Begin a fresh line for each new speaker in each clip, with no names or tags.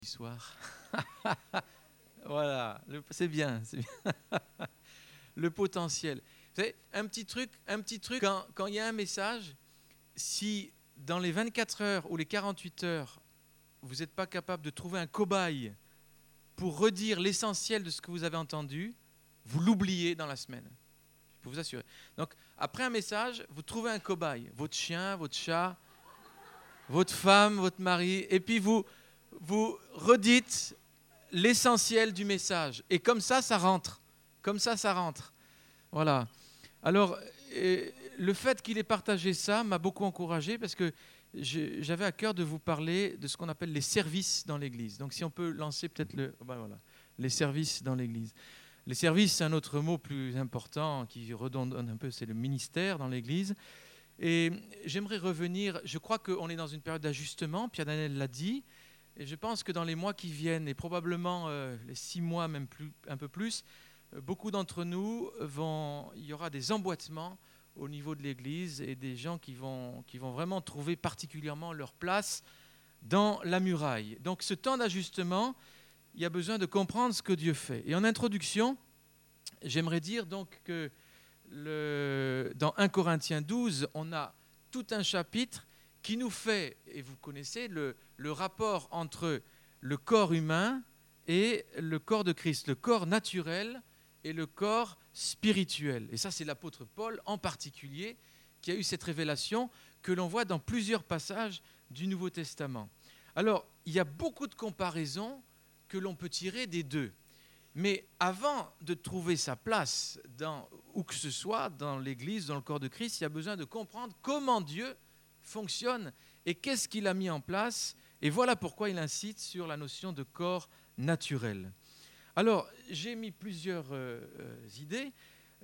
Soir. Voilà, c'est bien, c'est bien. Le potentiel. Vous savez, un petit truc, quand il y a un message, si dans les 24 heures ou les 48 heures, vous n'êtes pas capable de trouver un cobaye pour redire l'essentiel de ce que vous avez entendu, vous l'oubliez dans la semaine. Je peux vous assurer. Donc, après un message, vous trouvez un cobaye, votre chien, votre chat, votre femme, votre mari, et puis vous redites l'essentiel du message. Et comme ça rentre. Comme ça rentre. Voilà. Alors, le fait qu'il ait partagé ça m'a beaucoup encouragé parce que j'avais à cœur de vous parler de ce qu'on appelle les services dans l'Église. Donc, si on peut lancer peut-être les services dans l'Église. Les services, c'est un autre mot plus important qui redonne un peu, c'est le ministère dans l'Église. Et j'aimerais revenir, je crois qu'on est dans une période d'ajustement, Pierre Daniel l'a dit, et je pense que dans les mois qui viennent, et probablement les 6 mois, même plus, un peu plus, beaucoup d'entre nous, il y aura des emboîtements au niveau de l'Église et des gens qui vont vraiment trouver particulièrement leur place dans la muraille. Donc ce temps d'ajustement, il y a besoin de comprendre ce que Dieu fait. Et en introduction, j'aimerais dire donc que dans 1 Corinthiens 12, on a tout un chapitre qui nous fait, et vous connaissez, le rapport entre le corps humain et le corps de Christ, le corps naturel et le corps spirituel. Et ça, c'est l'apôtre Paul en particulier qui a eu cette révélation que l'on voit dans plusieurs passages du Nouveau Testament. Alors, il y a beaucoup de comparaisons que l'on peut tirer des deux. Mais avant de trouver sa place où que ce soit, dans l'Église, dans le corps de Christ, il y a besoin de comprendre comment Dieu fonctionne et qu'est-ce qu'il a mis en place. Et voilà pourquoi il incite sur la notion de corps naturel. Alors, j'ai mis plusieurs idées.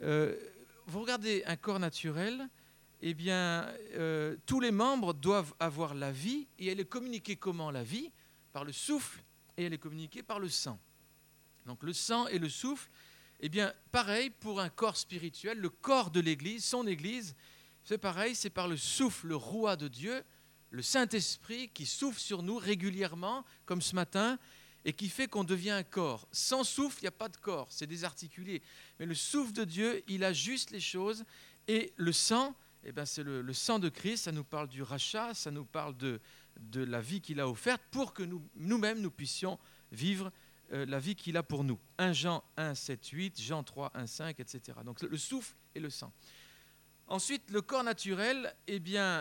Vous regardez un corps naturel, eh bien, tous les membres doivent avoir la vie, et elle est communiquée comment la vie ? Par le souffle, et elle est communiquée par le sang. Donc le sang et le souffle, eh bien, pareil pour un corps spirituel, le corps de l'Église, son Église, c'est pareil, c'est par le souffle, le roi de Dieu, le Saint-Esprit qui souffle sur nous régulièrement, comme ce matin, et qui fait qu'on devient un corps. Sans souffle, il n'y a pas de corps, c'est désarticulé. Mais le souffle de Dieu, il ajuste les choses, et le sang, eh bien, c'est le sang de Christ, ça nous parle du rachat, ça nous parle de la vie qu'il a offerte pour que nous-mêmes, nous puissions vivre la vie qu'il a pour nous. 1 Jean 1, 7, 8, Jean 3, 1, 5, etc. Donc le souffle et le sang. Ensuite, le corps naturel, eh bien,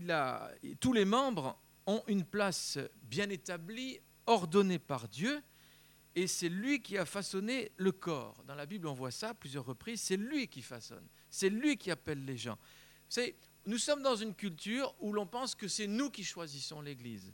tous les membres ont une place bien établie, ordonnée par Dieu, et c'est lui qui a façonné le corps. Dans la Bible, on voit ça à plusieurs reprises, c'est lui qui façonne, c'est lui qui appelle les gens. Vous savez, nous sommes dans une culture où l'on pense que c'est nous qui choisissons l'Église.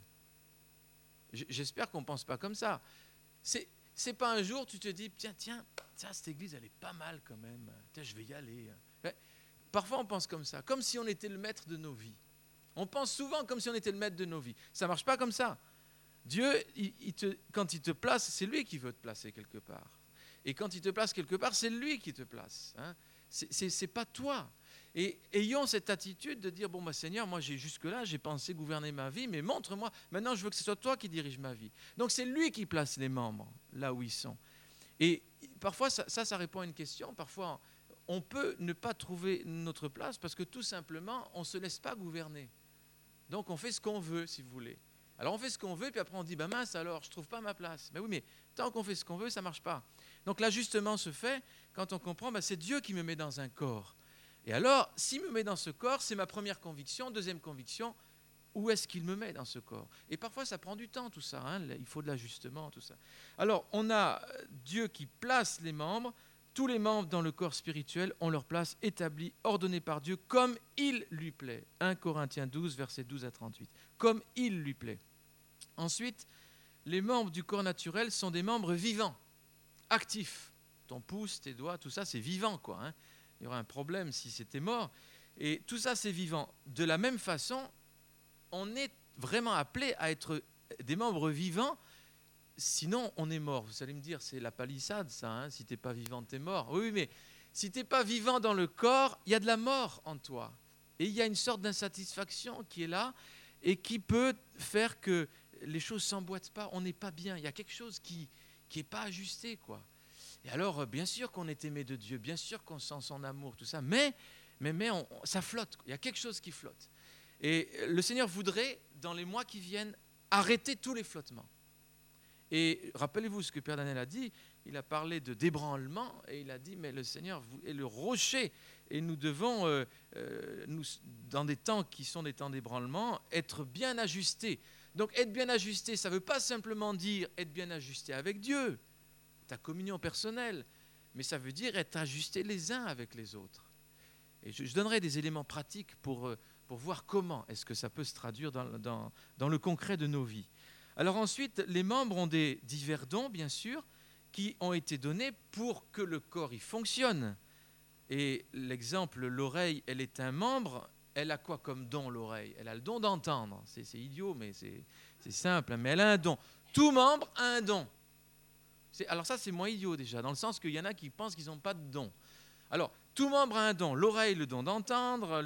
J'espère qu'on ne pense pas comme ça. C'est pas un jour tu te dis tiens, cette église elle est pas mal quand même, tiens, je vais y aller. Parfois on pense comme ça, comme si on était le maître de nos vies. On pense souvent comme si on était le maître de nos vies. Ça marche pas comme ça. Dieu, quand il te place, c'est lui qui veut te placer quelque part. Et quand il te place quelque part, c'est lui qui te place. C'est pas toi. Et ayons cette attitude de dire, Seigneur, moi jusque-là, j'ai pensé gouverner ma vie, mais montre-moi, maintenant je veux que ce soit toi qui dirige ma vie. Donc c'est lui qui place les membres là où ils sont. Et parfois, ça répond à une question. Parfois, on peut ne pas trouver notre place parce que tout simplement, on ne se laisse pas gouverner. Donc on fait ce qu'on veut, si vous voulez. Alors on fait ce qu'on veut, puis après on dit, mince alors, je ne trouve pas ma place. Mais oui, mais tant qu'on fait ce qu'on veut, ça ne marche pas. Donc l'ajustement se fait quand on comprend, c'est Dieu qui me met dans un corps. Et alors, s'il me met dans ce corps, c'est ma première conviction. Deuxième conviction, où est-ce qu'il me met dans ce corps ? Et parfois, ça prend du temps, tout ça. Il faut de l'ajustement, tout ça. Alors, on a Dieu qui place les membres. Tous les membres dans le corps spirituel ont leur place établie, ordonnée par Dieu, comme il lui plaît. 1 Corinthiens 12, versets 12 à 38. Comme il lui plaît. Ensuite, les membres du corps naturel sont des membres vivants, actifs. Ton pouce, tes doigts, tout ça, c'est vivant, quoi. Il y aurait un problème si c'était mort. Et tout ça, c'est vivant. De la même façon, on est vraiment appelé à être des membres vivants, sinon on est mort. Vous allez me dire, c'est la palissade, ça. Si tu n'es pas vivant, tu es mort. Oui, mais si tu n'es pas vivant dans le corps, il y a de la mort en toi. Et il y a une sorte d'insatisfaction qui est là et qui peut faire que les choses ne s'emboîtent pas, on n'est pas bien, il y a quelque chose qui n'est pas ajusté, quoi. Et alors, bien sûr qu'on est aimé de Dieu, bien sûr qu'on sent son amour, tout ça, mais ça flotte, il y a quelque chose qui flotte. Et le Seigneur voudrait, dans les mois qui viennent, arrêter tous les flottements. Et rappelez-vous ce que Père Daniel a dit, il a parlé de débranlement, et il a dit, mais le Seigneur est le rocher, et nous devons, nous, dans des temps qui sont des temps d'ébranlement, être bien ajustés. Donc être bien ajusté, ça ne veut pas simplement dire être bien ajusté avec Dieu, ta communion personnelle, mais ça veut dire être ajusté les uns avec les autres. Et je donnerai des éléments pratiques pour voir comment est-ce que ça peut se traduire dans le concret de nos vies. Alors ensuite, les membres ont des divers dons, bien sûr, qui ont été donnés pour que le corps y fonctionne. Et l'exemple, l'oreille, elle est un membre. Elle a quoi comme don, l'oreille? Elle a le don d'entendre. C'est idiot, mais c'est simple, mais elle a un don. Tout membre a un don. Alors ça, c'est moins idiot déjà, dans le sens qu'il y en a qui pensent qu'ils n'ont pas de don. Alors, tout membre a un don. L'oreille, le don d'entendre,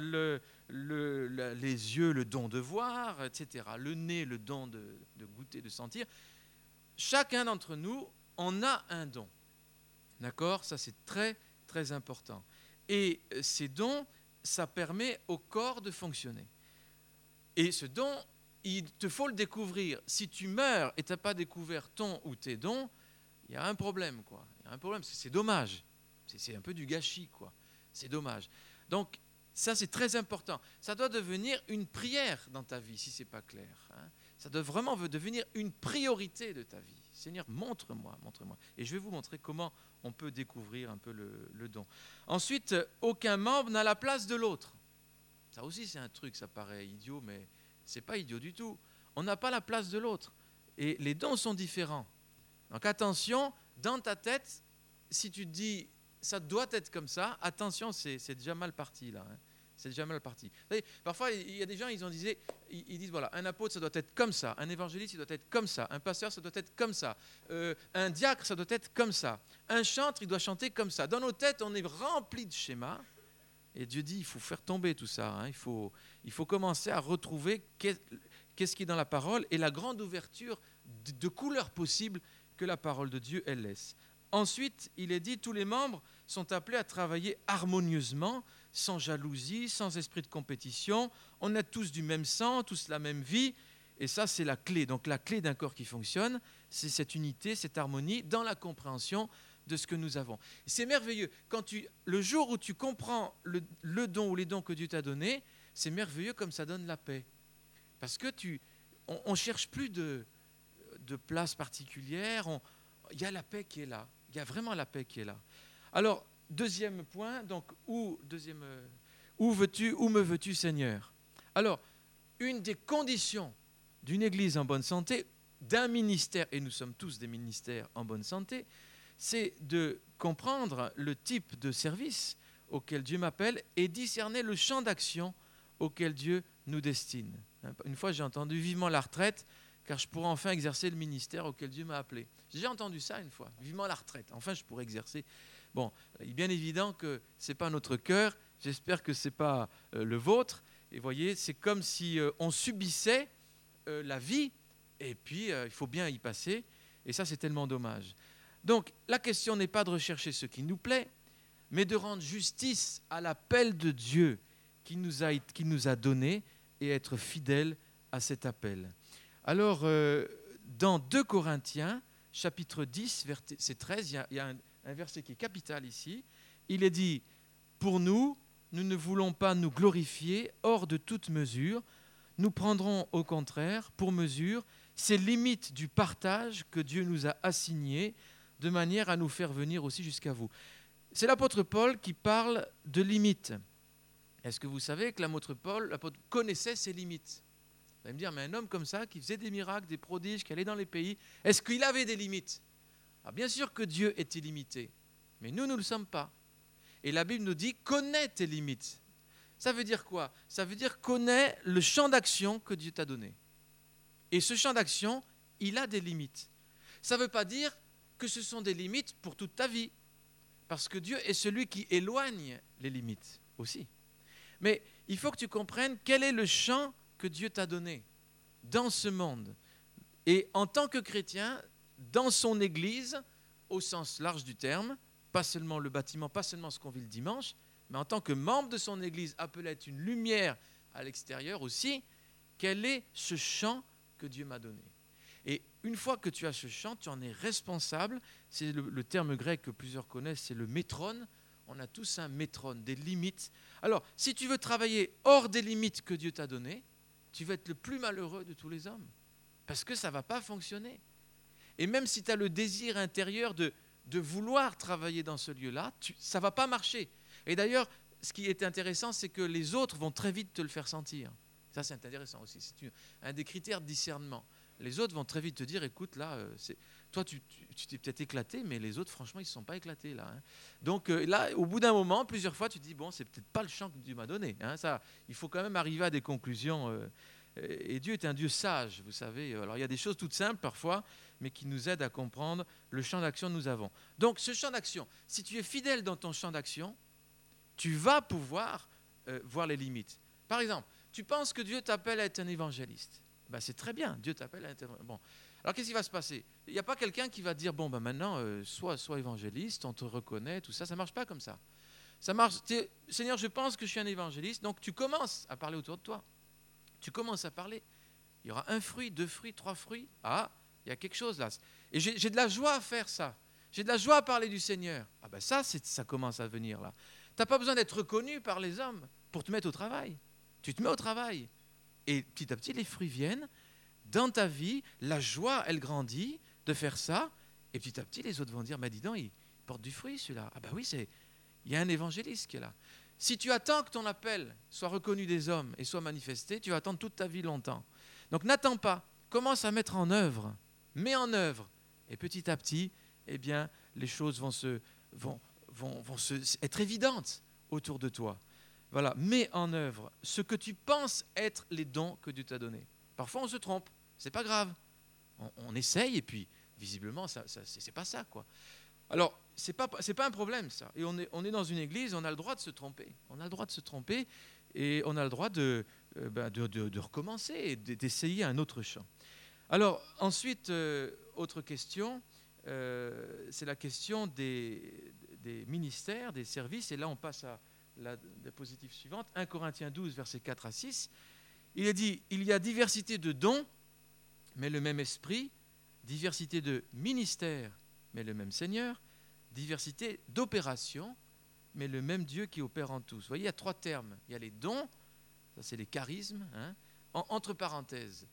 les yeux, le don de voir, etc. Le nez, le don de goûter, de sentir. Chacun d'entre nous, on a un don. D'accord? Ça, c'est très, très important. Et ces dons, ça permet au corps de fonctionner. Et ce don, il te faut le découvrir. Si tu meurs et tu n'as pas découvert ton ou tes dons, il y a un problème, quoi. Il y a un problème, parce que c'est dommage. C'est un peu du gâchis, quoi. C'est dommage. Donc, ça, c'est très important. Ça doit devenir une prière dans ta vie, si ce n'est pas clair. Hein. Ça doit vraiment devenir une priorité de ta vie. Seigneur, montre-moi, montre-moi. Et je vais vous montrer comment on peut découvrir un peu le don. Ensuite, aucun membre n'a la place de l'autre. Ça aussi, c'est un truc, ça paraît idiot, mais ce n'est pas idiot du tout. On n'a pas la place de l'autre. Et les dons sont différents. Donc attention, dans ta tête, si tu te dis ça doit être comme ça, attention, c'est déjà mal parti là. Hein. C'est déjà mal parti. Vous savez, parfois, il y a des gens, ils disent voilà, un apôtre, ça doit être comme ça, un évangéliste, ça doit être comme ça, un pasteur, ça doit être comme ça, un diacre, ça doit être comme ça, un chantre, il doit chanter comme ça. Dans nos têtes, on est rempli de schémas. Et Dieu dit, il faut faire tomber tout ça. Hein. Il faut commencer à retrouver qu'est-ce qui est dans la parole et la grande ouverture de couleurs possibles que la parole de Dieu, elle laisse. Ensuite, il est dit, tous les membres sont appelés à travailler harmonieusement, sans jalousie, sans esprit de compétition. On a tous du même sang, tous la même vie. Et ça, c'est la clé. Donc la clé d'un corps qui fonctionne, c'est cette unité, cette harmonie dans la compréhension de ce que nous avons. C'est merveilleux. Le jour où tu comprends le don ou les dons que Dieu t'a donnés, c'est merveilleux comme ça donne la paix. Parce que on ne cherche plus de place particulière. Il y a la paix qui est là. Il y a vraiment la paix qui est là. Alors, deuxième point, donc, où me veux-tu, Seigneur? Alors, une des conditions d'une église en bonne santé, d'un ministère, et nous sommes tous des ministères en bonne santé, c'est de comprendre le type de service auquel Dieu m'appelle et discerner le champ d'action auquel Dieu nous destine. Une fois, j'ai entendu vivement la retraite, car je pourrais enfin exercer le ministère auquel Dieu m'a appelé. J'ai déjà entendu ça une fois, vivement la retraite. Enfin, je pourrais exercer. Bon, il est bien évident que ce n'est pas notre cœur, j'espère que ce n'est pas le vôtre. Et vous voyez, c'est comme si on subissait la vie, et puis il faut bien y passer, et ça, c'est tellement dommage. Donc, la question n'est pas de rechercher ce qui nous plaît, mais de rendre justice à l'appel de Dieu qui nous a donné et être fidèle à cet appel. Alors, dans 2 Corinthiens, chapitre 10, verset 13, il y a un verset qui est capital ici. Il est dit, « Pour nous, nous ne voulons pas nous glorifier hors de toute mesure. Nous prendrons au contraire pour mesure ces limites du partage que Dieu nous a assignées, de manière à nous faire venir aussi jusqu'à vous. » C'est l'apôtre Paul qui parle de limites. Est-ce que vous savez que l'apôtre Paul connaissait ses limites? Vous allez me dire, mais un homme comme ça, qui faisait des miracles, des prodiges, qui allait dans les pays, est-ce qu'il avait des limites? Alors bien sûr que Dieu est illimité, mais nous ne le sommes pas. Et la Bible nous dit, connais tes limites. Ça veut dire quoi? Ça veut dire connais le champ d'action que Dieu t'a donné. Et ce champ d'action, il a des limites. Ça ne veut pas dire que ce sont des limites pour toute ta vie, parce que Dieu est celui qui éloigne les limites aussi. Mais il faut que tu comprennes quel est le champ que Dieu t'a donné dans ce monde. Et en tant que chrétien, dans son église, au sens large du terme, pas seulement le bâtiment, pas seulement ce qu'on vit le dimanche, mais en tant que membre de son église, appelé à être une lumière à l'extérieur aussi, quel est ce champ que Dieu m'a donné? Et une fois que tu as ce champ, tu en es responsable. C'est le terme grec que plusieurs connaissent, c'est le métrone. On a tous un métrone, des limites. Alors, si tu veux travailler hors des limites que Dieu t'a données, tu vas être le plus malheureux de tous les hommes. Parce que ça ne va pas fonctionner. Et même si tu as le désir intérieur de vouloir travailler dans ce lieu-là, ça ne va pas marcher. Et d'ailleurs, ce qui est intéressant, c'est que les autres vont très vite te le faire sentir. Ça, c'est intéressant aussi. C'est un des critères de discernement. Les autres vont très vite te dire, écoute, là, toi, tu t'es peut-être éclaté, mais les autres, franchement, ils ne se sont pas éclatés, là. Hein. Donc là, au bout d'un moment, plusieurs fois, tu te dis, bon, c'est peut-être pas le champ que Dieu m'a donné. Hein, ça, il faut quand même arriver à des conclusions. Et Dieu est un Dieu sage, vous savez. Alors, il y a des choses toutes simples, parfois, mais qui nous aident à comprendre le champ d'action que nous avons. Donc, ce champ d'action, si tu es fidèle dans ton champ d'action, tu vas pouvoir voir les limites. Par exemple, tu penses que Dieu t'appelle à être un évangéliste. Ben, c'est très bien, Dieu t'appelle à être... Bon. Alors, qu'est-ce qui va se passer? Il n'y a pas quelqu'un qui va te dire, bon, ben maintenant, sois évangéliste, on te reconnaît, tout ça. Ça ne marche pas comme ça. Ça marche, Seigneur, je pense que je suis un évangéliste. Donc, tu commences à parler autour de toi. Tu commences à parler. Il y aura 1 fruit, 2 fruits, 3 fruits. Ah, il y a quelque chose là. Et j'ai de la joie à faire ça. J'ai de la joie à parler du Seigneur. Ah ben ça commence à venir là. Tu n'as pas besoin d'être reconnu par les hommes pour te mettre au travail. Tu te mets au travail. Et petit à petit, les fruits viennent. Dans ta vie, la joie, elle grandit de faire ça. Et petit à petit, les autres vont dire, mais dis donc, il porte du fruit celui-là. Ah ben oui, il y a un évangéliste qui est là. Si tu attends que ton appel soit reconnu des hommes et soit manifesté, tu vas attendre toute ta vie longtemps. Donc n'attends pas. Commence à mettre en œuvre. Mets en œuvre. Et petit à petit, eh bien, les choses vont être évidentes autour de toi. Voilà, mets en œuvre ce que tu penses être les dons que Dieu t'a donnés. Parfois, on se trompe, c'est pas grave. On essaye et puis, visiblement, c'est pas ça, quoi. Alors, c'est pas un problème, ça. Et on est dans une église, on a le droit de se tromper. On a le droit de se tromper et on a le droit de recommencer et d'essayer un autre champ. Alors, ensuite, autre question, c'est la question des ministères, des services. Et là, on passe à la diapositive suivante, 1 Corinthiens 12, versets 4 à 6. Il est dit, il y a diversité de dons, mais le même esprit, diversité de ministères, mais le même Seigneur, diversité d'opérations, mais le même Dieu qui opère en tous. Vous voyez, il y a 3 termes. Il y a les dons, ça c'est les charismes, hein. Entre parenthèses,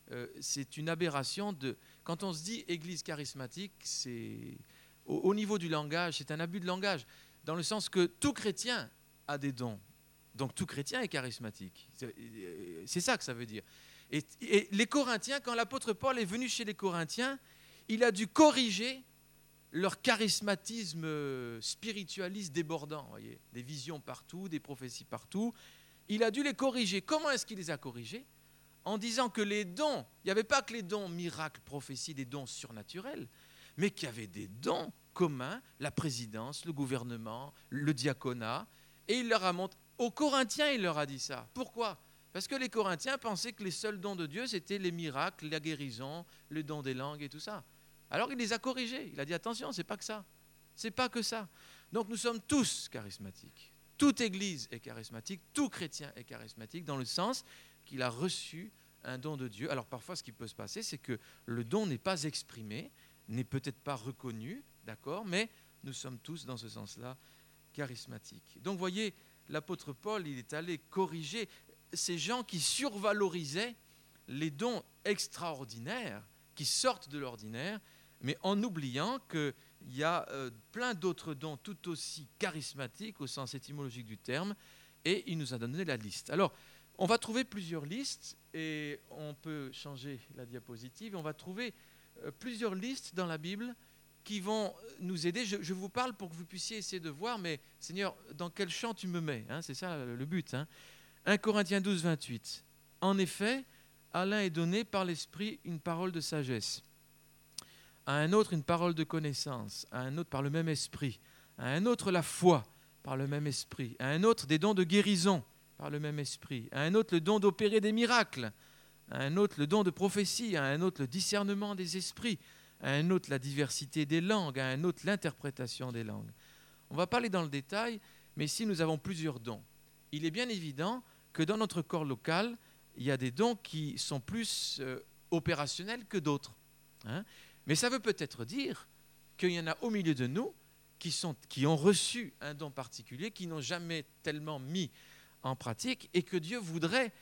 c'est une aberration de... Quand on se dit église charismatique, c'est au niveau du langage, c'est un abus de langage, dans le sens que tout chrétien a des dons. Donc tout chrétien est charismatique. C'est ça que ça veut dire. Et les Corinthiens, quand l'apôtre Paul est venu chez les Corinthiens, il a dû corriger leur charismatisme spiritualiste débordant, voyez, des visions partout, des prophéties partout. Il a dû les corriger. Comment est-ce qu'il les a corrigés? En disant que les dons, il n'y avait pas que les dons miracles, prophéties, des dons surnaturels, mais qu'il y avait des dons communs, la présidence, le gouvernement, le diaconat. Et il leur a montré, aux Corinthiens, il leur a dit ça. Pourquoi? Parce que les Corinthiens pensaient que les seuls dons de Dieu, c'était les miracles, la guérison, le don des langues et tout ça. Alors il les a corrigés. Il a dit attention, c'est pas que ça. C'est pas que ça. Donc nous sommes tous charismatiques. Toute église est charismatique, tout chrétien est charismatique dans le sens qu'il a reçu un don de Dieu. Alors parfois, ce qui peut se passer, c'est que le don n'est pas exprimé, n'est peut-être pas reconnu, d'accord, mais nous sommes tous dans ce sens-là charismatiques. Donc vous voyez, l'apôtre Paul, il est allé corriger ces gens qui survalorisaient les dons extraordinaires, qui sortent de l'ordinaire, mais en oubliant qu'il y a plein d'autres dons tout aussi charismatiques au sens étymologique du terme, et il nous a donné la liste. Alors, on va trouver plusieurs listes, et on peut changer la diapositive, on va trouver plusieurs listes dans la Bible qui vont nous aider. Je vous parle pour que vous puissiez essayer de voir, mais Seigneur, dans quel champ tu me mets, hein, c'est ça le but. 1 Corinthiens 12, 28. En effet, à l'un est donné par l'Esprit une parole de sagesse, à un autre une parole de connaissance, à un autre par le même Esprit, à un autre la foi par le même Esprit, à un autre des dons de guérison par le même Esprit, à un autre le don d'opérer des miracles, à un autre le don de prophétie, à un autre le discernement des esprits, à un autre la diversité des langues, à un autre l'interprétation des langues. On ne va pas aller dans le détail, mais ici nous avons plusieurs dons. Il est bien évident que dans notre corps local, il y a des dons qui sont plus opérationnels que d'autres. Hein. Mais ça veut peut-être dire qu'il y en a au milieu de nous qui ont reçu un don particulier, qui n'ont jamais tellement mis en pratique et que Dieu voudrait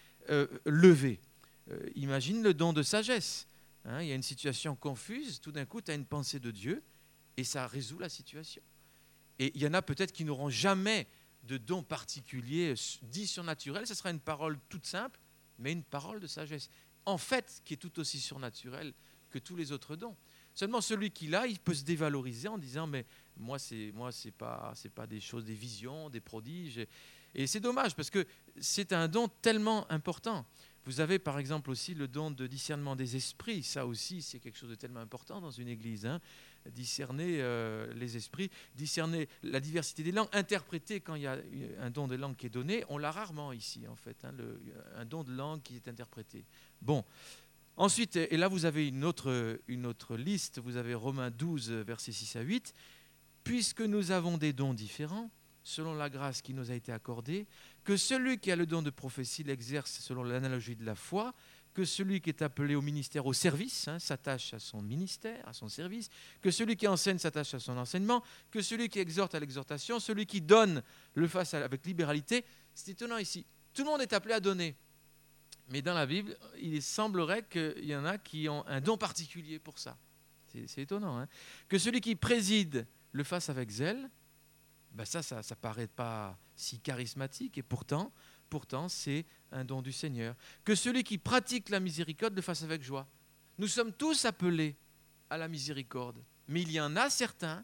lever. Imagine le don de sagesse. Hein, il y a une situation confuse, tout d'un coup, tu as une pensée de Dieu et ça résout la situation. Et il y en a peut-être qui n'auront jamais de don particulier dit surnaturel, ce sera une parole toute simple, mais une parole de sagesse. En fait, qui est tout aussi surnaturelle que tous les autres dons. Seulement celui qui l'a, il peut se dévaloriser en disant mais moi c'est pas des choses, des visions, des prodiges. Et c'est dommage parce que c'est un don tellement important. Vous avez par exemple aussi le don de discernement des esprits. Ça aussi, c'est quelque chose de tellement important dans une église. Hein. Discerner les esprits, discerner la diversité des langues, interpréter quand il y a un don de langue qui est donné. On l'a rarement ici, en fait, hein, un don de langue qui est interprété. Bon. Ensuite, et là vous avez une autre liste, vous avez Romains 12, versets 6 à 8. « Puisque nous avons des dons différents, selon la grâce qui nous a été accordée, que celui qui a le don de prophétie l'exerce selon l'analogie de la foi, que celui qui est appelé au ministère, au service, hein, s'attache à son ministère, à son service, que celui qui enseigne s'attache à son enseignement, que celui qui exhorte à l'exhortation, celui qui donne le fasse avec libéralité. » C'est étonnant ici. Tout le monde est appelé à donner. Mais dans la Bible, il semblerait qu'il y en a qui ont un don particulier pour ça. C'est étonnant. Hein. Que celui qui préside le fasse avec zèle, ben ça ne paraît pas si charismatique, et pourtant c'est un don du Seigneur. Que celui qui pratique la miséricorde le fasse avec joie. Nous sommes tous appelés à la miséricorde, mais il y en a certains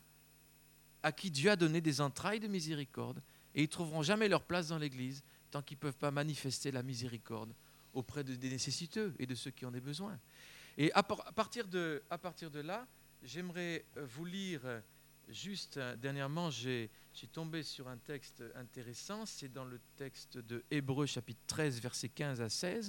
à qui Dieu a donné des entrailles de miséricorde, et ils ne trouveront jamais leur place dans l'Église tant qu'ils ne peuvent pas manifester la miséricorde auprès des nécessiteux et de ceux qui en ont besoin. Et à partir de là, j'aimerais vous lire juste, dernièrement, j'ai tombé sur un texte intéressant, c'est dans le texte de Hébreux chapitre 13, versets 15 à 16.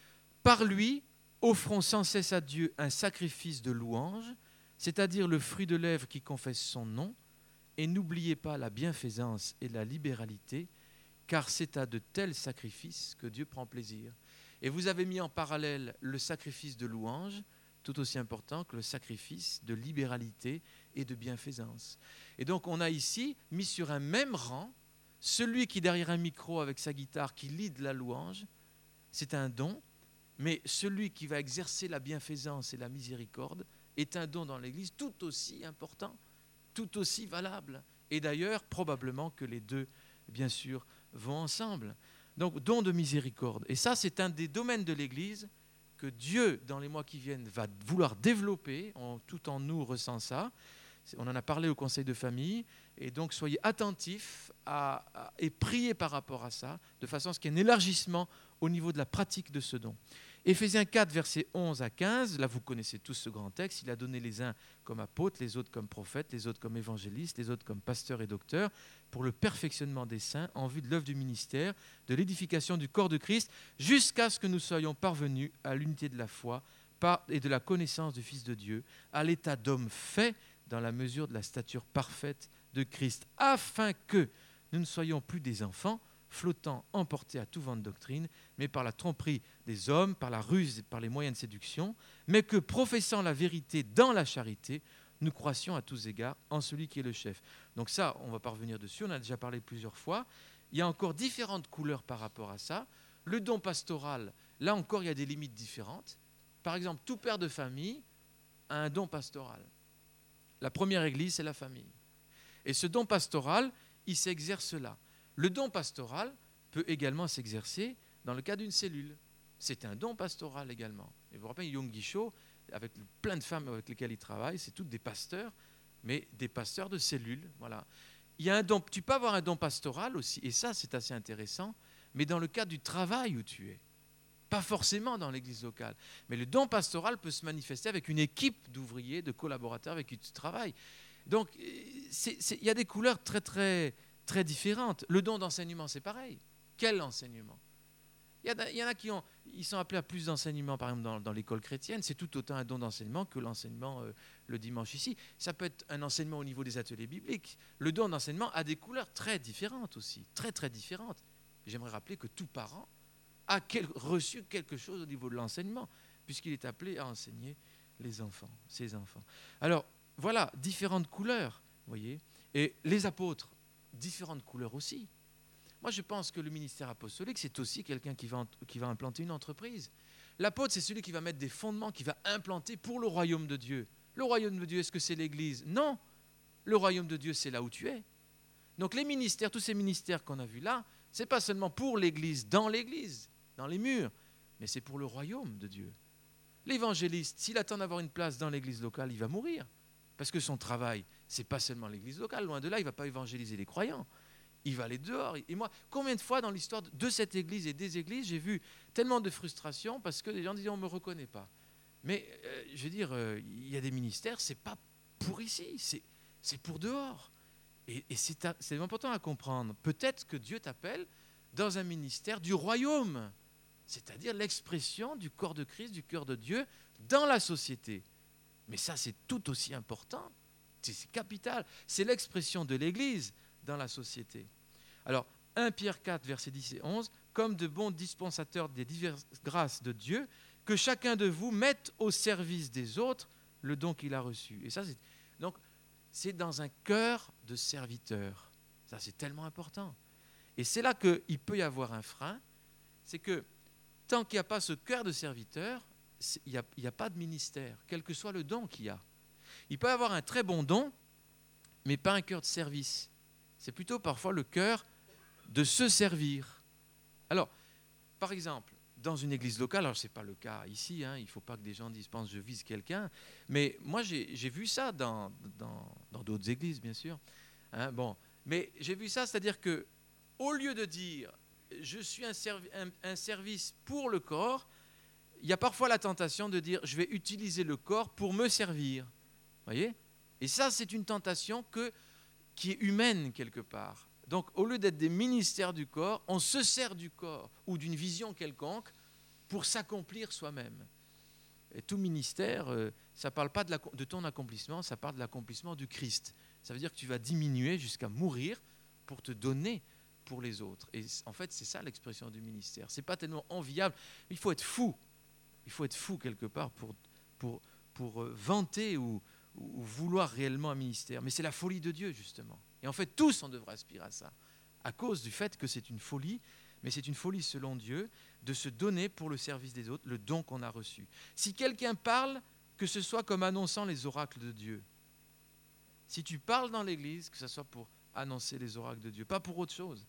« Par lui, offrons sans cesse à Dieu un sacrifice de louange, c'est-à-dire le fruit de lèvres qui confesse son nom, et n'oubliez pas la bienfaisance et la libéralité, car c'est à de tels sacrifices que Dieu prend plaisir. » Et vous avez mis en parallèle le sacrifice de louange, tout aussi important que le sacrifice de libéralité et de bienfaisance. Et donc on a ici mis sur un même rang celui qui derrière un micro avec sa guitare qui lead la louange, c'est un don, mais celui qui va exercer la bienfaisance et la miséricorde est un don dans l'Église tout aussi important, tout aussi valable. Et d'ailleurs, probablement que les deux, bien sûr, vont ensemble. Donc, don de miséricorde. Et ça, c'est un des domaines de l'Église que Dieu, dans les mois qui viennent, va vouloir développer. Tout en nous ressent ça. On en a parlé au conseil de famille. Et donc, soyez attentifs et priez par rapport à ça, de façon à ce qu'il y ait un élargissement au niveau de la pratique de ce don. Éphésiens 4, versets 11 à 15, là vous connaissez tous ce grand texte, il a donné les uns comme apôtres, les autres comme prophètes, les autres comme évangélistes, les autres comme pasteurs et docteurs, pour le perfectionnement des saints en vue de l'œuvre du ministère, de l'édification du corps de Christ, jusqu'à ce que nous soyons parvenus à l'unité de la foi et de la connaissance du Fils de Dieu, à l'état d'homme fait dans la mesure de la stature parfaite de Christ, afin que nous ne soyons plus des enfants, flottant, emportés à tout vent de doctrine, mais par la tromperie des hommes, par la ruse et par les moyens de séduction, mais que, professant la vérité dans la charité, nous croissions à tous égards en celui qui est le chef. Donc ça, on va pas revenir dessus, on a déjà parlé plusieurs fois. Il y a encore différentes couleurs par rapport à ça. Le don pastoral, là encore, il y a des limites différentes. Par exemple, tout père de famille a un don pastoral. La première église, c'est la famille. Et ce don pastoral, il s'exerce là. Le don pastoral peut également s'exercer dans le cas d'une cellule. C'est un don pastoral également. Et vous vous rappelez, Young Guichot, avec plein de femmes avec lesquelles il travaille, c'est toutes des pasteurs, mais des pasteurs de cellules. Voilà. Il y a un don, tu peux avoir un don pastoral aussi, et ça c'est assez intéressant, mais dans le cadre du travail où tu es. Pas forcément dans l'église locale. Mais le don pastoral peut se manifester avec une équipe d'ouvriers, de collaborateurs avec qui tu travailles. Donc, il y a des couleurs très, très, très différentes. Le don d'enseignement, c'est pareil. Quel enseignement ? Il y en a ils sont appelés à plus d'enseignement, par exemple dans l'école chrétienne, c'est tout autant un don d'enseignement que l'enseignement le dimanche ici. Ça peut être un enseignement au niveau des ateliers bibliques. Le don d'enseignement a des couleurs très différentes aussi, très très différentes. J'aimerais rappeler que tout parent a reçu quelque chose au niveau de l'enseignement, puisqu'il est appelé à enseigner les enfants, ses enfants. Alors, voilà, différentes couleurs, vous voyez. Et les apôtres, différentes couleurs aussi. Moi, je pense que le ministère apostolique, c'est aussi quelqu'un qui va implanter une entreprise. L'apôtre, c'est celui qui va mettre des fondements, qui va implanter pour le royaume de Dieu. Le royaume de Dieu, est-ce que c'est l'Église? Non. Le royaume de Dieu, c'est là où tu es. Donc les ministères, tous ces ministères qu'on a vus là, ce n'est pas seulement pour l'Église, dans les murs, mais c'est pour le royaume de Dieu. L'évangéliste, s'il attend d'avoir une place dans l'église locale, il va mourir. Parce que son travail, ce n'est pas seulement l'église locale. Loin de là, il ne va pas évangéliser les croyants. Il va aller dehors. Et moi, combien de fois dans l'histoire de cette église et des églises, j'ai vu tellement de frustration parce que les gens disaient on ne me reconnaît pas. Mais je veux dire, il y a des ministères, ce n'est pas pour ici, c'est pour dehors. Et c'est important à comprendre. Peut-être que Dieu t'appelle dans un ministère du royaume, c'est-à-dire l'expression du corps de Christ, du cœur de Dieu dans la société. Mais ça, c'est tout aussi important, c'est capital. C'est l'expression de l'Église dans la société. Alors, 1 Pierre 4, versets 10 et 11, comme de bons dispensateurs des diverses grâces de Dieu, que chacun de vous mette au service des autres le don qu'il a reçu. Et ça, donc, c'est dans un cœur de serviteur. Ça, c'est tellement important. Et c'est là qu'il peut y avoir un frein, c'est que tant qu'il n'y a pas ce cœur de serviteur, il n'y a pas de ministère, quel que soit le don qu'il y a. Il peut y avoir un très bon don, mais pas un cœur de service. C'est plutôt parfois le cœur de se servir. Alors, par exemple, dans une église locale, alors ce n'est pas le cas ici, il ne faut pas que des gens pensent que je vise quelqu'un, mais moi j'ai vu ça dans d'autres églises, bien sûr. Mais j'ai vu ça, c'est-à-dire qu'au lieu de dire je suis un service pour le corps, il y a parfois la tentation de dire je vais utiliser le corps pour me servir. Voyez ? Et ça, c'est une tentation qui est humaine quelque part. Donc, au lieu d'être des ministères du corps, on se sert du corps ou d'une vision quelconque pour s'accomplir soi-même. Et tout ministère, ça ne parle pas de ton accomplissement, ça parle de l'accomplissement du Christ. Ça veut dire que tu vas diminuer jusqu'à mourir pour te donner pour les autres. Et en fait, c'est ça l'expression du ministère. Ce n'est pas tellement enviable. Il faut être fou. Il faut être fou quelque part pour vanter ou vouloir réellement un ministère. Mais c'est la folie de Dieu, justement. Et en fait, tous, on devrait aspirer à ça, à cause du fait que c'est une folie, mais c'est une folie selon Dieu, de se donner pour le service des autres, le don qu'on a reçu. Si quelqu'un parle, que ce soit comme annonçant les oracles de Dieu. Si tu parles dans l'Église, que ce soit pour annoncer les oracles de Dieu, pas pour autre chose.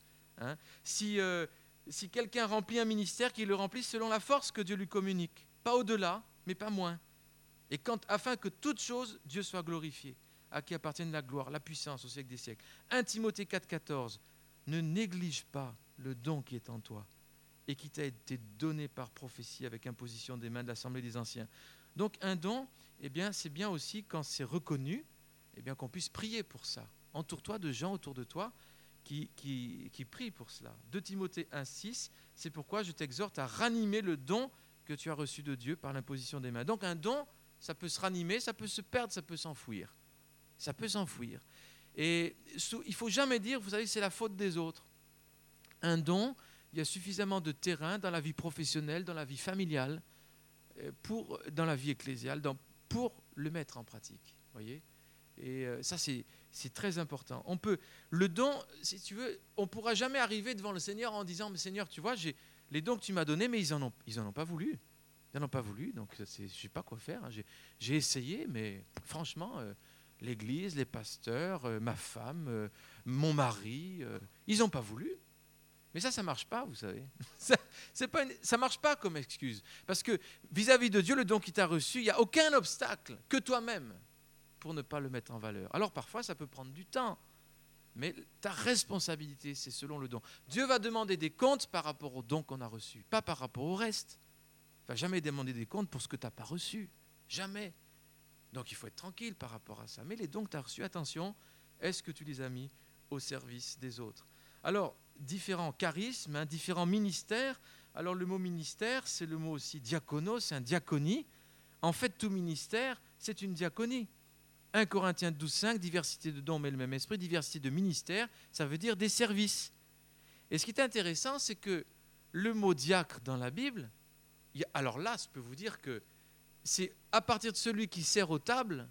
Si quelqu'un remplit un ministère, qu'il le remplisse selon la force que Dieu lui communique. Pas au-delà, mais pas moins. Et afin que toute chose, Dieu soit glorifié, à qui appartienne la gloire, la puissance au siècle des siècles. 1 Timothée 4,14, ne néglige pas le don qui est en toi et qui t'a été donné par prophétie avec imposition des mains de l'Assemblée des anciens. Donc un don, c'est bien aussi quand c'est reconnu, qu'on puisse prier pour ça. Entoure-toi de gens autour de toi qui prient pour cela. 2 Timothée 1,6, c'est pourquoi je t'exhorte à ranimer le don que tu as reçu de Dieu par l'imposition des mains. Donc un don, ça peut se ranimer, ça peut se perdre, ça peut s'enfouir. Ça peut s'enfouir. Et il ne faut jamais dire, vous savez, c'est la faute des autres. Un don, il y a suffisamment de terrain dans la vie professionnelle, dans la vie familiale, dans la vie ecclésiale, pour le mettre en pratique. Voyez ? Et ça, c'est très important. Le don, si tu veux, on ne pourra jamais arriver devant le Seigneur en disant, mais Seigneur, tu vois, les dons que tu m'as donnés, mais ils en ont pas voulu. Ils n'en ont pas voulu, donc je ne sais pas quoi faire. J'ai essayé, mais franchement, l'Église, les pasteurs, ma femme, mon mari, ils n'ont pas voulu. Mais ça ne marche pas, vous savez. Ça ne marche pas comme excuse. Parce que vis-à-vis de Dieu, le don qu'il t'a reçu, il n'y a aucun obstacle que toi-même pour ne pas le mettre en valeur. Alors parfois, ça peut prendre du temps. Mais ta responsabilité, c'est selon le don. Dieu va demander des comptes par rapport au don qu'on a reçu, pas par rapport au reste. Il ne va jamais demander des comptes pour ce que tu n'as pas reçu. Jamais. Donc il faut être tranquille par rapport à ça. Mais les dons que tu as reçus, attention, est-ce que tu les as mis au service des autres ? Alors, différents charismes, différents ministères Alors le mot ministère, c'est le mot aussi diaconos, c'est un diaconie. En fait, tout ministère, c'est une diaconie. 1 Corinthiens 12,5, diversité de dons mais le même esprit, diversité de ministères, ça veut dire des services. Et ce qui est intéressant, c'est que le mot diacre dans la Bible, alors là, je peux vous dire que c'est à partir de celui qui sert aux tables,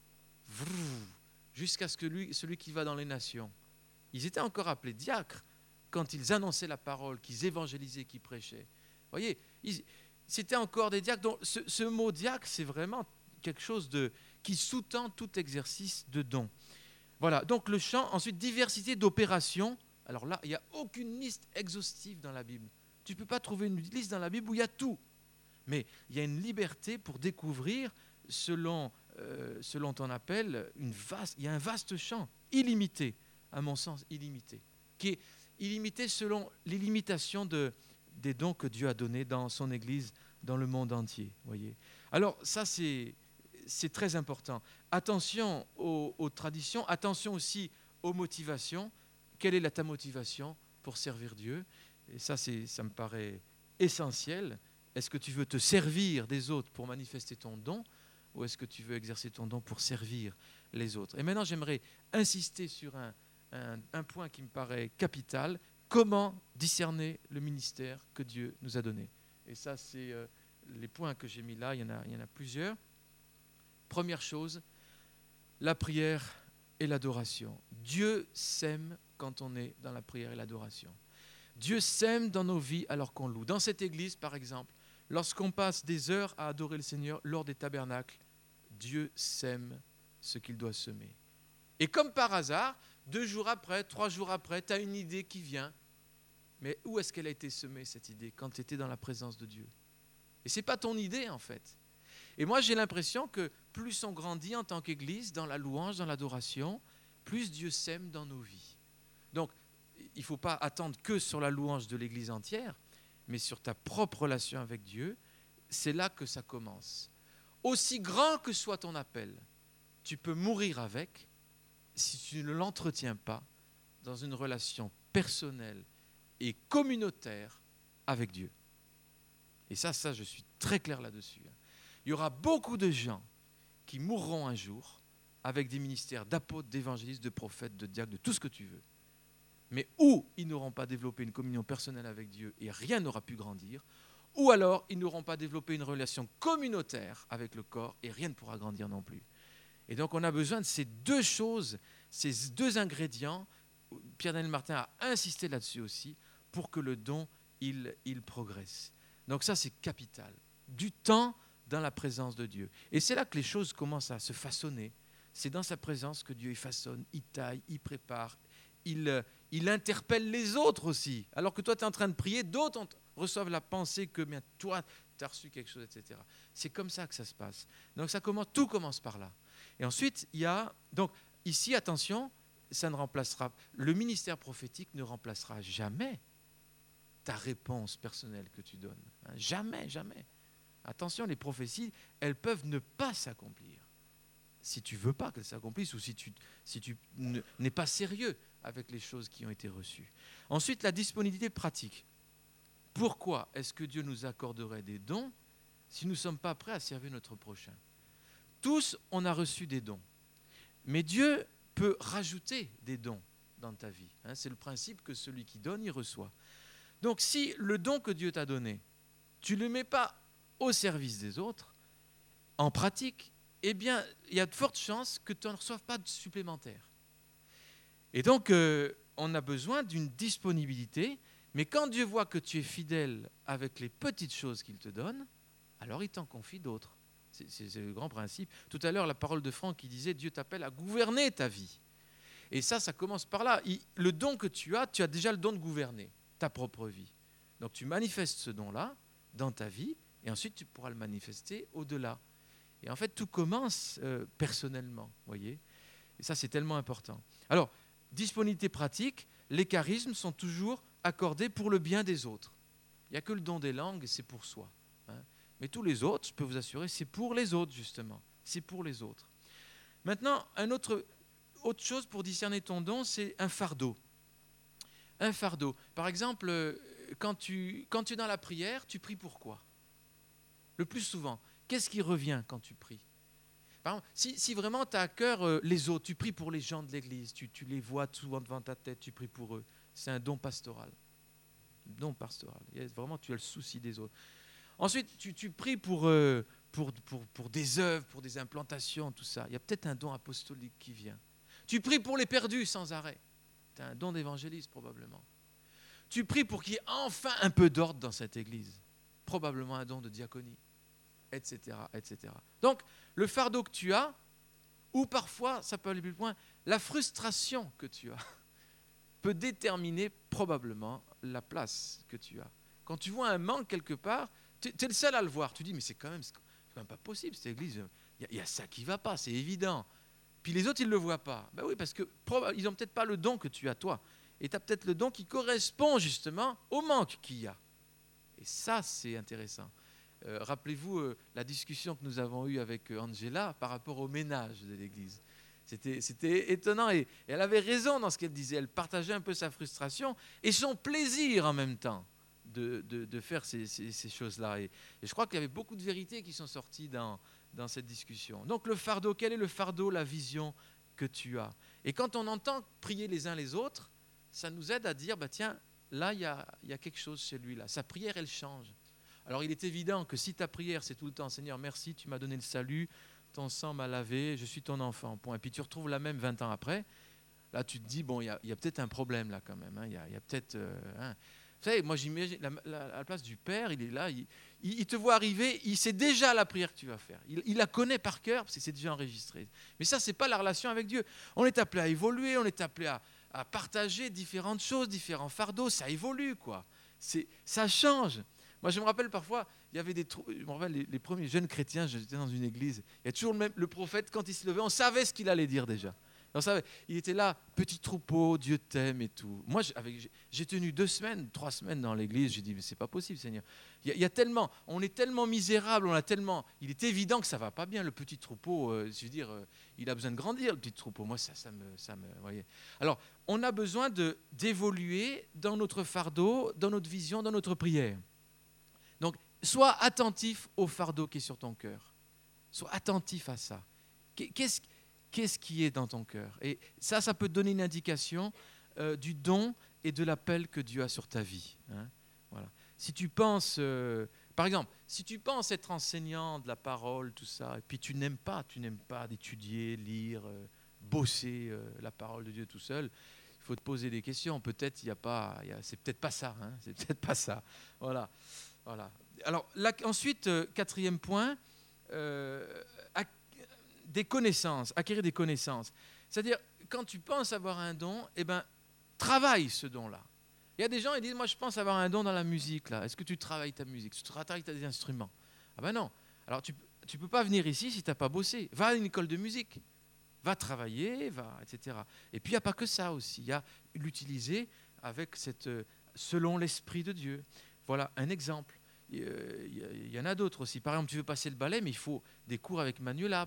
jusqu'à celui qui va dans les nations. Ils étaient encore appelés diacres quand ils annonçaient la parole, qu'ils évangélisaient, qu'ils prêchaient. Vous voyez, c'était encore des diacres. Donc, ce mot diacre, c'est vraiment quelque chose qui sous-tend tout exercice de don. Voilà, donc le chant. Ensuite, diversité d'opérations. Alors là, il n'y a aucune liste exhaustive dans la Bible. Tu ne peux pas trouver une liste dans la Bible où il y a tout. Mais il y a une liberté pour découvrir selon ton appel, il y a un vaste champ, illimité, à mon sens illimité, qui est illimité selon les limitations des dons que Dieu a donnés dans son Église, dans le monde entier. Voyez. Alors ça, c'est très important. Attention aux traditions, attention aussi aux motivations. Quelle est ta motivation pour servir Dieu? Et ça me paraît essentiel. Est-ce que tu veux te servir des autres pour manifester ton don, ou est-ce que tu veux exercer ton don pour servir les autres? Et maintenant, j'aimerais insister sur un point qui me paraît capital. Comment discerner le ministère que Dieu nous a donné? Et ça, c'est les points que j'ai mis là. Il y en a plusieurs. Première chose, la prière et l'adoration. Dieu s'aime quand on est dans la prière et l'adoration. Dieu s'aime dans nos vies alors qu'on loue. Dans cette église, par exemple, lorsqu'on passe des heures à adorer le Seigneur lors des tabernacles, Dieu sème ce qu'il doit semer. Et comme par hasard, 2 jours après, 3 jours après, tu as une idée qui vient. Mais où est-ce qu'elle a été semée, cette idée, quand tu étais dans la présence de Dieu? Et ce n'est pas ton idée, en fait. Et moi, j'ai l'impression que plus on grandit en tant qu'Église, dans la louange, dans l'adoration, plus Dieu sème dans nos vies. Donc, il ne faut pas attendre que sur la louange de l'Église entière, mais sur ta propre relation avec Dieu, c'est là que ça commence. Aussi grand que soit ton appel, tu peux mourir avec si tu ne l'entretiens pas dans une relation personnelle et communautaire avec Dieu. Et ça, je suis très clair là-dessus. Il y aura beaucoup de gens qui mourront un jour avec des ministères d'apôtres, d'évangélistes, de prophètes, de diacres, de tout ce que tu veux. Mais ou ils n'auront pas développé une communion personnelle avec Dieu et rien n'aura pu grandir, ou alors ils n'auront pas développé une relation communautaire avec le corps et rien ne pourra grandir non plus. Et donc on a besoin de ces 2 choses, ces 2 ingrédients. Pierre-Daniel Martin a insisté là-dessus aussi pour que le don, il progresse. Donc ça, c'est capital. Du temps dans la présence de Dieu. Et c'est là que les choses commencent à se façonner. C'est dans sa présence que Dieu y façonne, il taille, il prépare, il interpelle les autres aussi. Alors que toi, tu es en train de prier, d'autres reçoivent la pensée que bien, toi, tu as reçu quelque chose, etc. C'est comme ça que ça se passe. Donc tout commence par là. Et ensuite, il y a... Donc ici, attention, le ministère prophétique ne remplacera jamais ta réponse personnelle que tu donnes. Jamais, jamais. Attention, les prophéties, elles peuvent ne pas s'accomplir si tu ne veux pas qu'elles s'accomplissent ou si tu n'es pas sérieux avec les choses qui ont été reçues. Ensuite, la disponibilité pratique. Pourquoi est-ce que Dieu nous accorderait des dons si nous ne sommes pas prêts à servir notre prochain? Tous, on a reçu des dons. Mais Dieu peut rajouter des dons dans ta vie. C'est le principe que celui qui donne, il reçoit. Donc si le don que Dieu t'a donné, tu ne le mets pas au service des autres, en pratique, eh bien, il y a de fortes chances que tu n'en reçoives pas de supplémentaire. Et donc, on a besoin d'une disponibilité, mais quand Dieu voit que tu es fidèle avec les petites choses qu'il te donne, alors il t'en confie d'autres. C'est le grand principe. Tout à l'heure, la parole de Franck qui disait « Dieu t'appelle à gouverner ta vie ». Et ça commence par là. Le don que tu as déjà le don de gouverner ta propre vie. Donc tu manifestes ce don-là dans ta vie, et ensuite tu pourras le manifester au-delà. Et en fait, tout commence personnellement, voyez. Et ça, c'est tellement important. Alors, disponibilité pratique, les charismes sont toujours accordés pour le bien des autres. Il n'y a que le don des langues, c'est pour soi. Mais tous les autres, je peux vous assurer, c'est pour les autres, justement. C'est pour les autres. Maintenant, autre chose pour discerner ton don, c'est un fardeau. Un fardeau. Par exemple, quand tu es dans la prière, tu pries pour quoi? Le plus souvent, qu'est-ce qui revient quand tu pries? Par exemple, si vraiment tu as à cœur les autres, tu pries pour les gens de l'église, tu les vois souvent devant ta tête, tu pries pour eux. C'est un don pastoral. Don pastoral. Vraiment, tu as le souci des autres. Ensuite, tu pries pour des œuvres, pour des implantations, tout ça. Il y a peut-être un don apostolique qui vient. Tu pries pour les perdus sans arrêt. Tu as un don d'évangéliste probablement. Tu pries pour qu'il y ait enfin un peu d'ordre dans cette église. Probablement un don de diaconie, etc., etc. Donc, le fardeau que tu as, ou parfois, ça peut aller plus loin, la frustration que tu as, peut déterminer probablement la place que tu as. Quand tu vois un manque quelque part, tu es le seul à le voir. Tu dis, mais c'est quand même pas possible, cette église. Il y a ça qui ne va pas, c'est évident. Puis les autres, ils ne le voient pas. Ben oui, parce qu'ils n'ont peut-être pas le don que tu as, toi. Et tu as peut-être le don qui correspond justement au manque qu'il y a. Et ça, c'est intéressant. Rappelez-vous la discussion que nous avons eue avec Angela par rapport au ménage de l'église. C'était étonnant et elle avait raison dans ce qu'elle disait. Elle partageait un peu sa frustration et son plaisir en même temps de faire ces choses-là. Et je crois qu'il y avait beaucoup de vérités qui sont sorties dans cette discussion. Donc le fardeau, quel est le fardeau, la vision que tu as? Et quand on entend prier les uns les autres, ça nous aide à dire, bah tiens, là il y a quelque chose chez lui, là. Sa prière, elle change. Alors il est évident que si ta prière, c'est tout le temps, Seigneur, merci, tu m'as donné le salut, ton sang m'a lavé, je suis ton enfant, point. Et puis tu retrouves la même 20 ans après, là tu te dis, bon, il y a peut-être un problème là quand même, hein. Il y a peut-être... Vous savez, moi j'imagine, à la place du Père, il est là, il te voit arriver, il sait déjà la prière que tu vas faire. Il la connaît par cœur, parce que c'est déjà enregistré. Mais ça, ce n'est pas la relation avec Dieu. On est appelé à évoluer, on est appelé à partager différentes choses, différents fardeaux, ça évolue, quoi. Ça change. Moi, je me rappelle parfois, il y avait je me rappelle les premiers jeunes chrétiens, j'étais dans une église, il y a toujours le prophète, quand il se levait, on savait ce qu'il allait dire déjà. On savait, il était là, petit troupeau, Dieu t'aime et tout. Moi, j'ai tenu 2 semaines, 3 semaines dans l'église, j'ai dit, mais c'est pas possible, Seigneur. Il y a tellement, on est tellement misérable, il est évident que ça va pas bien, le petit troupeau, je veux dire, il a besoin de grandir, le petit troupeau. Moi, ça me voyez. Alors, on a besoin d'évoluer dans notre fardeau, dans notre vision, dans notre prière. Donc, sois attentif au fardeau qui est sur ton cœur. Sois attentif à ça. Qu'est-ce qui est dans ton cœur? Et ça peut te donner une indication du don et de l'appel que Dieu a sur ta vie. Hein? Voilà. Si tu penses, par exemple, si tu penses être enseignant de la parole, tout ça, et puis tu n'aimes pas d'étudier, lire, bosser la parole de Dieu tout seul, il faut te poser des questions. Peut-être c'est peut-être pas ça. Hein? C'est peut-être pas ça. Voilà. Alors là, ensuite, 4e point, des connaissances, acquérir des connaissances. C'est-à-dire, quand tu penses avoir un don, travaille ce don-là. Il y a des gens qui disent, moi je pense avoir un don dans la musique. Là. Est-ce que tu travailles ta musique? Tu travailles tes instruments? Ah ben non. Alors tu ne peux pas venir ici si tu n'as pas bossé. Va à une école de musique. Va travailler, etc. Et puis il n'y a pas que ça aussi. Il y a l'utiliser avec selon l'Esprit de Dieu. Voilà un exemple. Il y en a d'autres aussi. Par exemple, tu veux passer le ballet, mais il faut des cours avec Manuela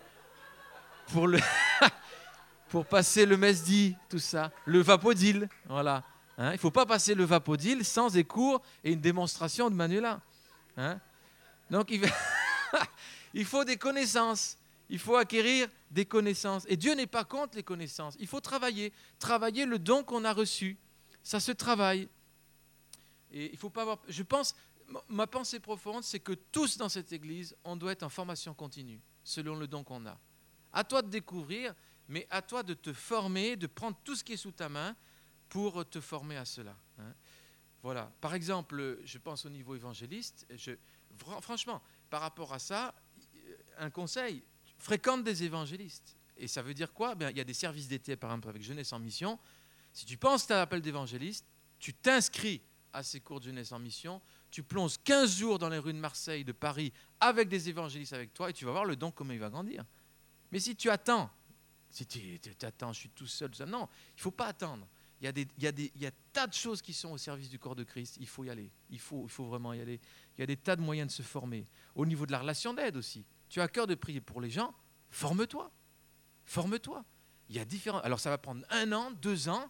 pour passer le mesdi, tout ça, le vapodil, voilà. Hein, il ne faut pas passer le vapodil sans des cours et une démonstration de Manuela. Hein. Donc, il faut des connaissances. Il faut acquérir des connaissances. Et Dieu n'est pas contre les connaissances. Il faut travailler le don qu'on a reçu. Ça se travaille. Et il faut pas avoir... Je pense... Ma pensée profonde, c'est que tous dans cette église, on doit être en formation continue, selon le don qu'on a. À toi de découvrir, mais à toi de te former, de prendre tout ce qui est sous ta main pour te former à cela. Hein. Voilà. Par exemple, je pense au niveau évangéliste, franchement, par rapport à ça, un conseil, fréquente des évangélistes. Et ça veut dire quoi? Il y a des services d'été, par exemple, avec Jeunesse en Mission. Si tu penses que tu as l'appel d'évangéliste, tu t'inscris à ces cours de Jeunesse en Mission, tu plonges 15 jours dans les rues de Marseille, de Paris, avec des évangélistes avec toi, et tu vas voir le don, comment il va grandir. Mais si tu attends, je suis tout seul, non, il ne faut pas attendre. Il y a tas de choses qui sont au service du corps de Christ, il faut y aller, il faut vraiment y aller. Il y a des tas de moyens de se former. Au niveau de la relation d'aide aussi, tu as à cœur de prier pour les gens, forme-toi. Il y a différents... Alors ça va prendre 1 an, 2 ans,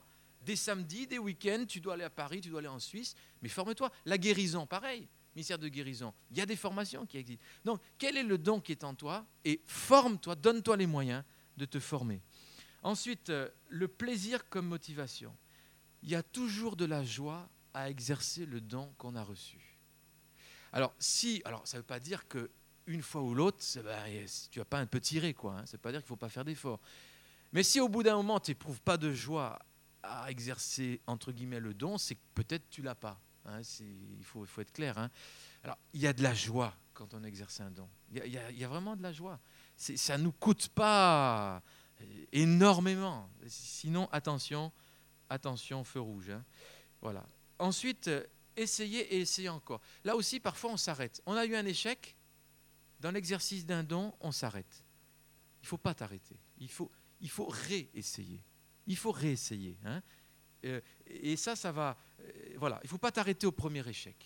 Des samedis, des week-ends, tu dois aller à Paris, tu dois aller en Suisse, mais forme-toi. La guérison, pareil, ministère de guérison. Il y a des formations qui existent. Donc, quel est le don qui est en toi? Et forme-toi, donne-toi les moyens de te former. Ensuite, le plaisir comme motivation. Il y a toujours de la joie à exercer le don qu'on a reçu. Alors, ça ne veut pas dire qu'une fois ou l'autre, tu ne vas pas un peu tirer, quoi. Ça ne veut pas dire qu'il ne faut pas faire d'efforts. Mais si au bout d'un moment, tu n'éprouves pas de joie à exercer, entre guillemets, le don, c'est que peut-être tu ne l'as pas. Il faut être clair. Alors, il y a de la joie quand on exerce un don. Il y a vraiment de la joie. Ça ne nous coûte pas énormément. Sinon, attention, feu rouge. Voilà. Ensuite, essayer et essayer encore. Là aussi, parfois, on s'arrête. On a eu un échec. Dans l'exercice d'un don, on s'arrête. Il ne faut pas t'arrêter. Il faut réessayer. Il faut réessayer. Et ça va... voilà. Il ne faut pas t'arrêter au premier échec.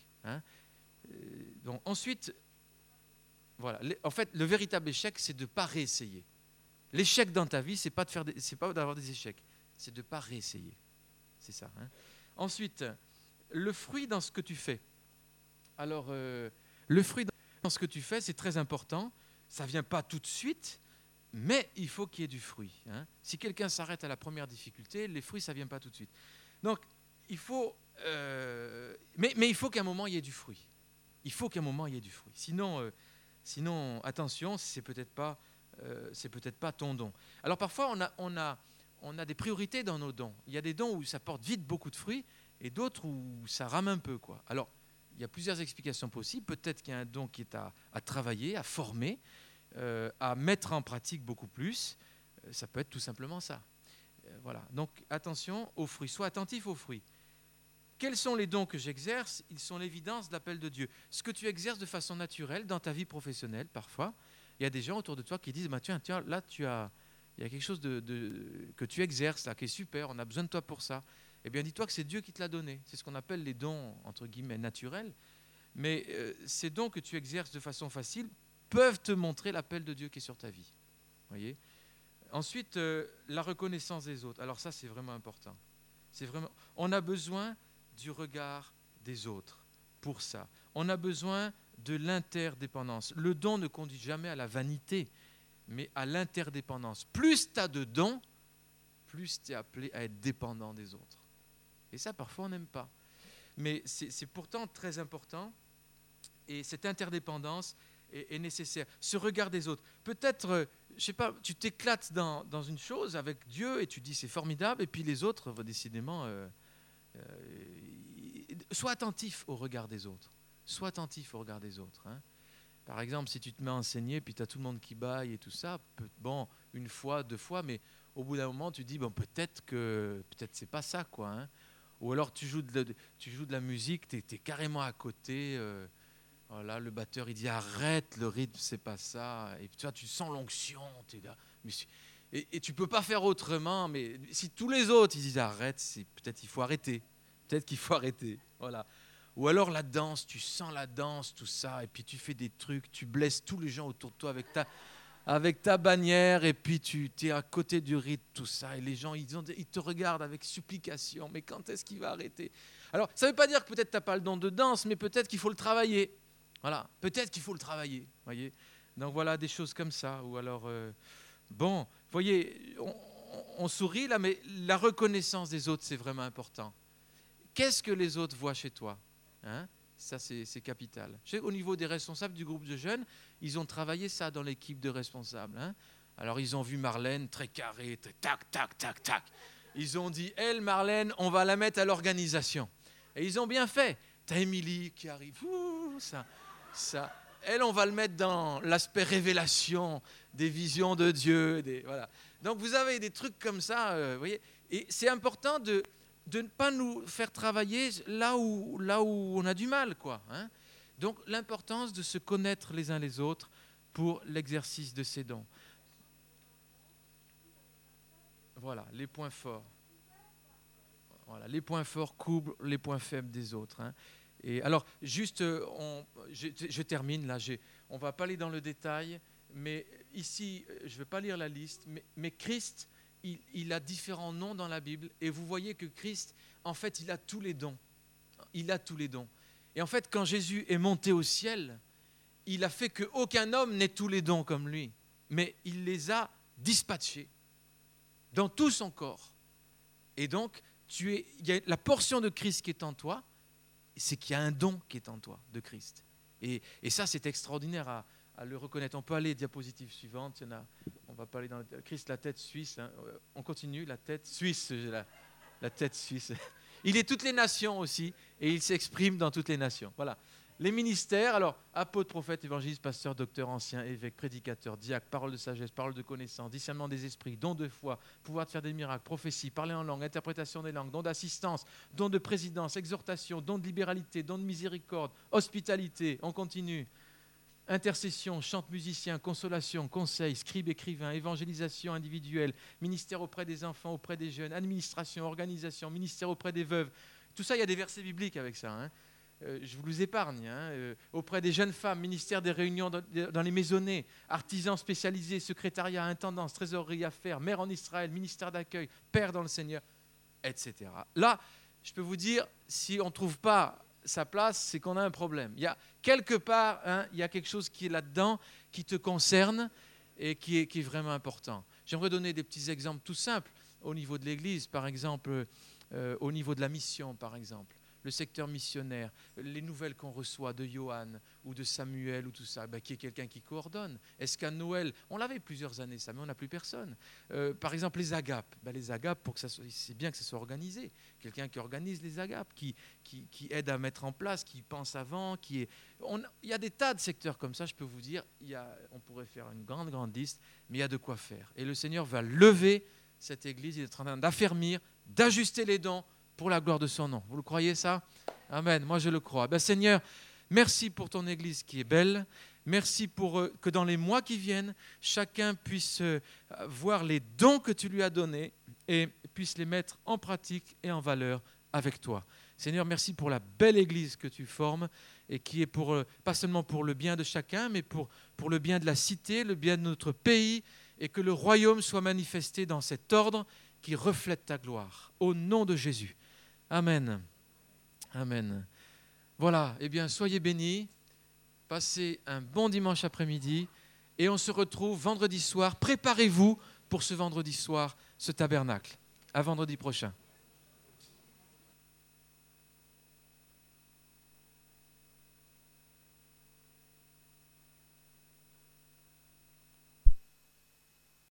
Donc, ensuite, voilà. En fait, le véritable échec, c'est de ne pas réessayer. L'échec dans ta vie, c'est pas d'avoir des échecs. C'est de ne pas réessayer. C'est ça. Ensuite, le fruit dans ce que tu fais. Alors, le fruit dans ce que tu fais, c'est très important. Ça ne vient pas tout de suite, mais il faut qu'il y ait du fruit. Si quelqu'un s'arrête à la première difficulté, les fruits, ça ne vient pas tout de suite. Donc, il faut... mais il faut qu'à un moment, il y ait du fruit. Il faut qu'à un moment, il y ait du fruit. Sinon attention, c'est peut-être pas ton don. Alors, parfois, on a des priorités dans nos dons. Il y a des dons où ça porte vite beaucoup de fruits et d'autres où ça rame un peu, quoi. Alors, il y a plusieurs explications possibles. Peut-être qu'il y a un don qui est à travailler, à former, à mettre en pratique beaucoup plus. Ça peut être tout simplement ça. Voilà. Donc, attention aux fruits. Sois attentif aux fruits. Quels sont les dons que j'exerce? Ils sont l'évidence de l'appel de Dieu. Ce que tu exerces de façon naturelle dans ta vie professionnelle, parfois, il y a des gens autour de toi qui disent tiens, là, il y a quelque chose que tu exerces, là, qui est super, on a besoin de toi pour ça. Eh bien, dis-toi que c'est Dieu qui te l'a donné. C'est ce qu'on appelle les dons, entre guillemets, naturels. Mais ces dons que tu exerces de façon facile peuvent te montrer l'appel de Dieu qui est sur ta vie. Voyez. Ensuite, la reconnaissance des autres. Alors ça, c'est vraiment important. On a besoin du regard des autres pour ça. On a besoin de l'interdépendance. Le don ne conduit jamais à la vanité, mais à l'interdépendance. Plus tu as de dons, plus tu es appelé à être dépendant des autres. Et ça, parfois, on n'aime pas. Mais c'est pourtant très important. Et cette interdépendance est nécessaire. Ce regard des autres. Peut-être, je ne sais pas, tu t'éclates dans une chose avec Dieu et tu dis c'est formidable, et puis les autres, décidément, sois attentif au regard des autres. Sois attentif au regard des autres. Par exemple, si tu te mets à enseigner, puis tu as tout le monde qui bâille et tout ça, une fois, 2 fois, mais au bout d'un moment, tu dis, peut-être c'est pas ça, quoi. Ou alors tu joues de la musique, tu es carrément à côté. Voilà, le batteur, il dit, arrête, le rythme, c'est pas ça. Et puis, tu sens l'onction. Et tu peux pas faire autrement, mais si tous les autres, ils disent, arrête, peut-être qu'il faut arrêter. Peut-être qu'il faut arrêter. Voilà. Ou alors la danse, tu sens la danse, tout ça, et puis tu fais des trucs, tu blesses tous les gens autour de toi avec ta bannière, et puis tu es à côté du rythme, tout ça, et les gens, ils te regardent avec supplication, mais quand est-ce qu'il va arrêter? Alors, ça ne veut pas dire que peut-être tu n'as pas le don de danse, mais peut-être qu'il faut le travailler. Voilà, peut-être qu'il faut le travailler, voyez. Donc voilà, des choses comme ça, ou alors, vous voyez, on sourit là, mais la reconnaissance des autres, c'est vraiment important. Qu'est-ce que les autres voient chez toi? Ça, c'est capital. Je sais qu'au niveau des responsables du groupe de jeunes, ils ont travaillé ça dans l'équipe de responsables. Alors, ils ont vu Marlène très carrée, très tac, tac, tac, tac. Ils ont dit, elle, Marlène, on va la mettre à l'organisation. Et ils ont bien fait. T'as Émilie qui arrive. Ça. Elle, on va le mettre dans l'aspect révélation des visions de Dieu. Voilà. Donc, vous avez des trucs comme ça, vous voyez. Et c'est important de ne pas nous faire travailler là où on a du mal, quoi. Donc, l'importance de se connaître les uns les autres pour l'exercice de ces dons. Voilà, les points forts. Voilà, les points forts couvrent les points faibles des autres. Et alors, juste, je termine là. On ne va pas aller dans le détail, mais ici, je ne vais pas lire la liste, mais Christ, il a différents noms dans la Bible. Et vous voyez que Christ, en fait, il a tous les dons. Il a tous les dons. Et en fait, quand Jésus est monté au ciel, il a fait qu'aucun homme n'ait tous les dons comme lui. Mais il les a dispatchés dans tout son corps. Et donc, il y a la portion de Christ qui est en toi, c'est qu'il y a un don qui est en toi, de Christ. Et ça, c'est extraordinaire à le reconnaître. On peut aller, diapositive suivante. On va pas aller dans Christ, la tête suisse. Hein. On continue, la tête suisse. La tête suisse. Il est toutes les nations aussi, et il s'exprime dans toutes les nations. Voilà. Les ministères, alors, apôtre, prophète, évangéliste, pasteur, docteur, ancien, évêque, prédicateur, diacre, parole de sagesse, parole de connaissance, discernement des esprits, don de foi, pouvoir de faire des miracles, prophétie, parler en langue, interprétation des langues, don d'assistance, don de présidence, exhortation, don de libéralité, don de miséricorde, hospitalité, on continue. Intercession, chante musicien, consolation, conseil, scribe, écrivain, évangélisation individuelle, ministère auprès des enfants, auprès des jeunes, administration, organisation, ministère auprès des veuves. Tout ça, il y a des versets bibliques avec ça. Hein. Je vous épargne. Auprès des jeunes femmes, ministère des réunions dans les maisonnées, artisans spécialisés, secrétariat, intendance, trésorerie, affaires, mère en Israël, ministère d'accueil, père dans le Seigneur, etc. Là, je peux vous dire, si on ne trouve pas sa place, c'est qu'on a un problème. Il y a quelque part, il y a quelque chose qui est là-dedans, qui te concerne et qui est vraiment important. J'aimerais donner des petits exemples tout simples au niveau de l'Église, par exemple, au niveau de la mission, par exemple. Le secteur missionnaire, les nouvelles qu'on reçoit de Johan ou de Samuel ou tout ça, qui est quelqu'un qui coordonne. Est-ce qu'à Noël, on l'avait plusieurs années ça, mais on n'a plus personne. Par exemple, les agapes. Les agapes, pour que ça soit, c'est bien que ça soit organisé. Quelqu'un qui organise les agapes, qui aide à mettre en place, qui pense avant. Il y a des tas de secteurs comme ça, je peux vous dire. On pourrait faire une grande liste, mais il y a de quoi faire. Et le Seigneur va lever cette Église, il est en train d'affermir, d'ajuster les dons, pour la gloire de son nom. Vous le croyez ça? Amen, moi je le crois. Seigneur, merci pour ton Église qui est belle. Merci pour que dans les mois qui viennent, chacun puisse voir les dons que tu lui as donnés et puisse les mettre en pratique et en valeur avec toi. Seigneur, merci pour la belle Église que tu formes et qui est pas seulement pour le bien de chacun, mais pour le bien de la cité, le bien de notre pays, et que le royaume soit manifesté dans cet ordre qui reflète ta gloire. Au nom de Jésus. Amen. Amen. Voilà, soyez bénis, passez un bon dimanche après-midi et on se retrouve vendredi soir. Préparez-vous pour ce vendredi soir, ce tabernacle. À vendredi prochain.